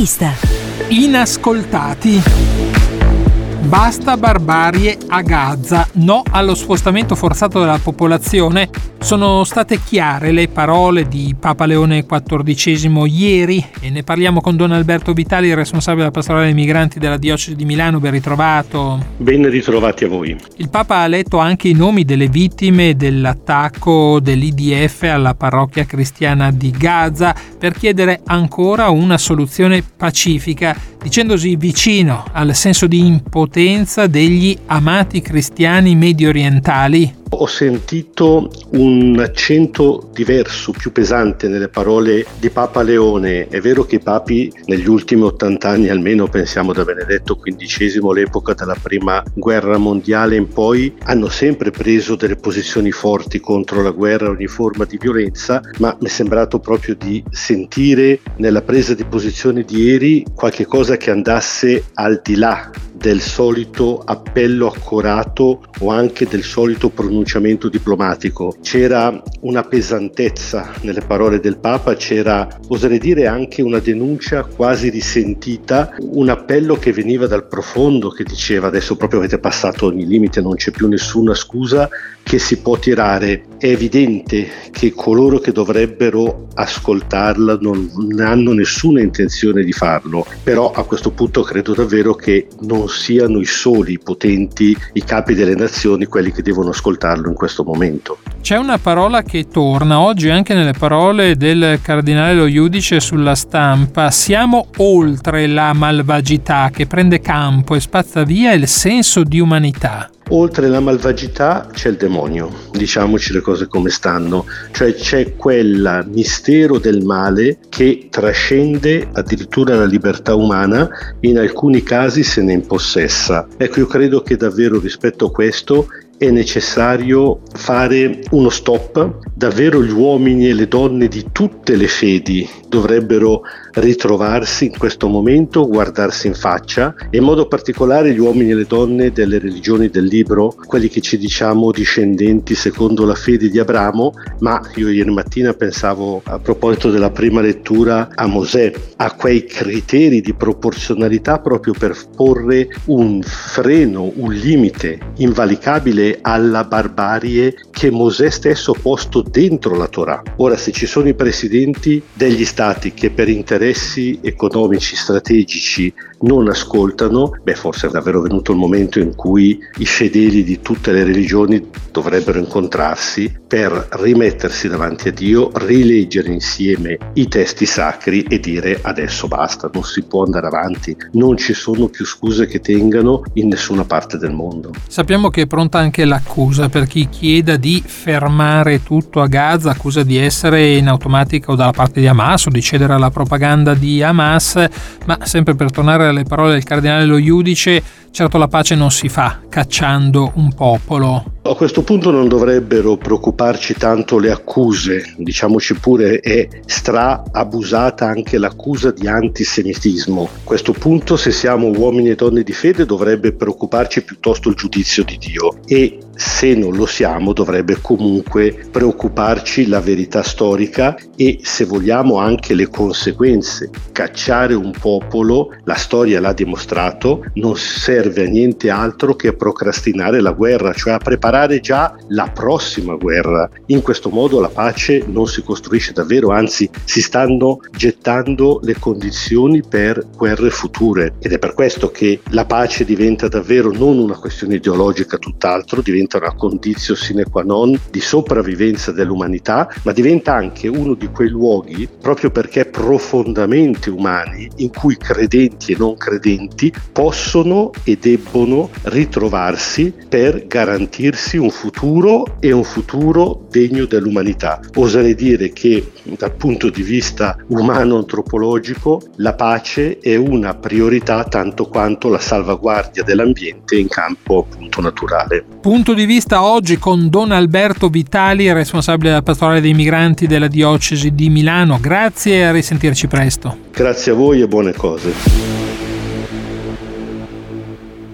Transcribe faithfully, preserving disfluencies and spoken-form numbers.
vista. Inascoltati. Basta barbarie a Gaza, no allo spostamento forzato della popolazione. Sono state chiare le parole di Papa Leone quattordicesimo ieri e ne parliamo con Don Alberto Vitali, responsabile della pastorale dei migranti della diocesi di Milano. Ben ritrovato. Ben ritrovati a voi. Il Papa ha letto anche i nomi delle vittime dell'attacco dell'I D F alla parrocchia cristiana di Gaza per chiedere ancora una soluzione pacifica, dicendosi vicino al senso di impotenza degli amati cristiani medio orientali. Ho sentito un accento diverso, più pesante nelle parole di Papa Leone. È vero che i papi negli ultimi ottanta anni, almeno pensiamo da Benedetto quindicesimo, l'epoca della prima guerra mondiale in poi, hanno sempre preso delle posizioni forti contro la guerra e ogni forma di violenza, ma mi è sembrato proprio di sentire nella presa di posizione di ieri qualche cosa che andasse al di là del solito appello accorato o anche del solito pronunciamento diplomatico. C'era una pesantezza nelle parole del Papa, c'era, oserei dire, anche una denuncia quasi risentita, un appello che veniva dal profondo, che diceva: adesso proprio avete passato ogni limite, non c'è più nessuna scusa che si può tirare. È evidente che coloro che dovrebbero ascoltarla non hanno nessuna intenzione di farlo, però a questo punto credo davvero che non siano i soli potenti, i capi delle nazioni, quelli che devono ascoltarlo in questo momento. C'è una parola che torna oggi anche nelle parole del cardinale Lo Iudice sulla Stampa: siamo oltre la malvagità che prende campo e spazza via il senso di umanità. Oltre la malvagità c'è il demonio, diciamoci le cose come stanno, cioè c'è quel mistero del male che trascende addirittura la libertà umana, in alcuni casi se ne impossessa. Ecco, io credo che davvero rispetto a questo è necessario fare uno stop. Davvero gli uomini e le donne di tutte le fedi dovrebbero ritrovarsi in questo momento, guardarsi in faccia, e in modo particolare gli uomini e le donne delle religioni del libro, quelli che ci diciamo discendenti secondo la fede di Abramo. Ma io ieri mattina pensavo, a proposito della prima lettura, a Mosè, a quei criteri di proporzionalità proprio per porre un freno, un limite invalicabile alla barbarie che Mosè stesso ha posto dentro la Torah. Ora, se ci sono i presidenti degli stati che per interessi economici strategici non ascoltano, beh, forse è davvero venuto il momento in cui i fedeli di tutte le religioni dovrebbero incontrarsi per rimettersi davanti a Dio, rileggere insieme i testi sacri e dire: adesso basta, non si può andare avanti, non ci sono più scuse che tengano in nessuna parte del mondo. Sappiamo che è pronta anche l'accusa per chi chieda di fermare tutto a Gaza, accusa di essere in automatica o dalla parte di Hamas o di cedere alla propaganda di Hamas, ma sempre per tornare alle parole del cardinale Lo Iudice, certo la pace non si fa cacciando un popolo. A questo punto non dovrebbero preoccuparci tanto le accuse, diciamoci pure è stra abusata anche l'accusa di antisemitismo. A questo punto, se siamo uomini e donne di fede, dovrebbe preoccuparci piuttosto il giudizio di Dio, e se non lo siamo dovrebbe comunque preoccuparci la verità storica e, se vogliamo, anche le conseguenze. Cacciare un popolo, la storia l'ha dimostrato, non serve a niente altro che a procrastinare la guerra, cioè a preparare già la prossima guerra. In questo modo la pace non si costruisce davvero, anzi si stanno gettando le condizioni per guerre future, ed è per questo che la pace diventa davvero non una questione ideologica, tutt'altro, diventa una conditio sine qua non di sopravvivenza dell'umanità, ma diventa anche uno di quei luoghi, proprio perché profondamente umani, in cui credenti e non credenti possono e debbono ritrovarsi per garantirsi un futuro, e un futuro degno dell'umanità. Oserei dire che dal punto di vista umano-antropologico la pace è una priorità tanto quanto la salvaguardia dell'ambiente in campo appunto naturale. Punto di vista oggi con Don Alberto Vitali, responsabile della pastorale dei migranti della diocesi di Milano. Grazie e a risentirci presto. Grazie a voi e buone cose.